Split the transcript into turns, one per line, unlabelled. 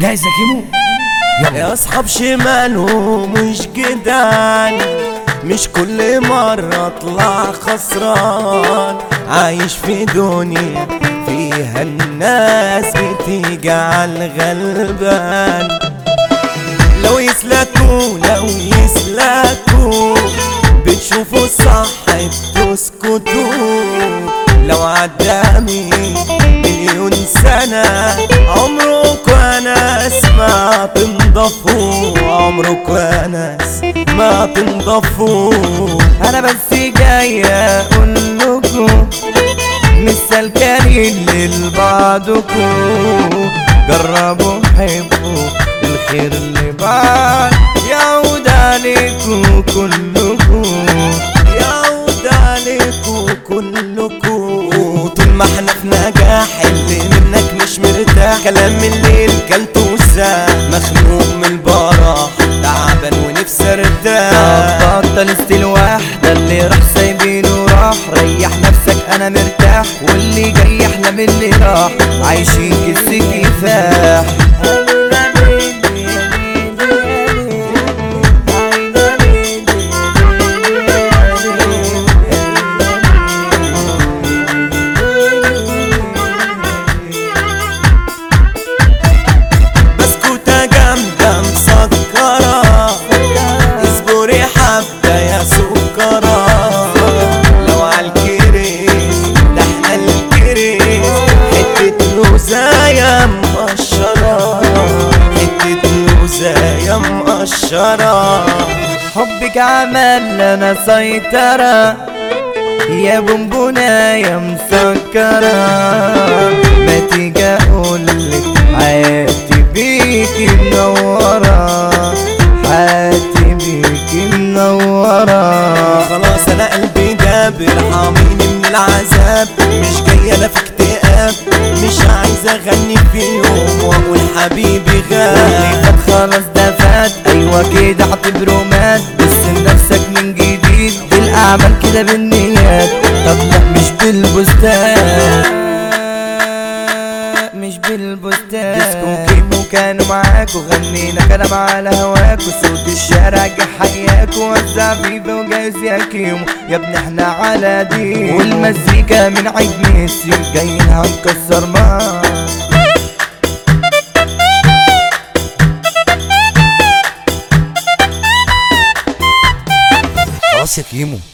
جاهز يا كيمو؟
يا اصحاب شمال ومش جدعان، مش كل مرة اطلع خسران. عايش في دنيا فيها الناس بتيجي على الغلبان. لو يسلكوا بتشوفوا الصح بتسكتوا. لو عدامي مليون سنة عمركوا ناس ما تنضفوا، عمركوا ناس ما تنضفوا.
انا بس جاي اقولكوا مش سالكين لبعضكوا. جربوا حبوا الخير اللي بعد يعود عليكوا كلكوا،
يعود عليكوا كلكوا. طول ما احنا في نجاح اللي منك مش مرتاح. كلام الليل كلته وساح، مخنوق من البراح تعبان ونفسي ارتاح.
بطل استيل واحدة اللي راح سايبينه راح. ريح نفسك انا مرتاح، واللي جاي يحلم اللي راح. عايشين كس كفاح.
يا مقشرة
حبك عمل لنا سيطرة يا بونبونة يا مسكرة. ما تيجي اقولك حياتي بيكي منورة، حياتي بيكي منورة.
خلاص انا قلبي جاب ارحميني من العذاب. مش جاي انا في اكتئاب، مش عايز اغني في يوم واقول حبيبي غاب.
خلاص ده فات، ايوه كده اعتبره مات. بس نفسك من جديد، بالاعمال كده بالنيات. طب لا مش بالبوستات، مش بالبوستات. ديسكو كيمو كانوا معاكوا، غنينا كلام على هواكوا. صوت الشارع جه حياكوا، وزع فيفا وجايز يا كيمو. يا ابني احنا على دين، والمزيكا من عيد ميسي جايين هنكسر معاك.
خلاص يا كيمو.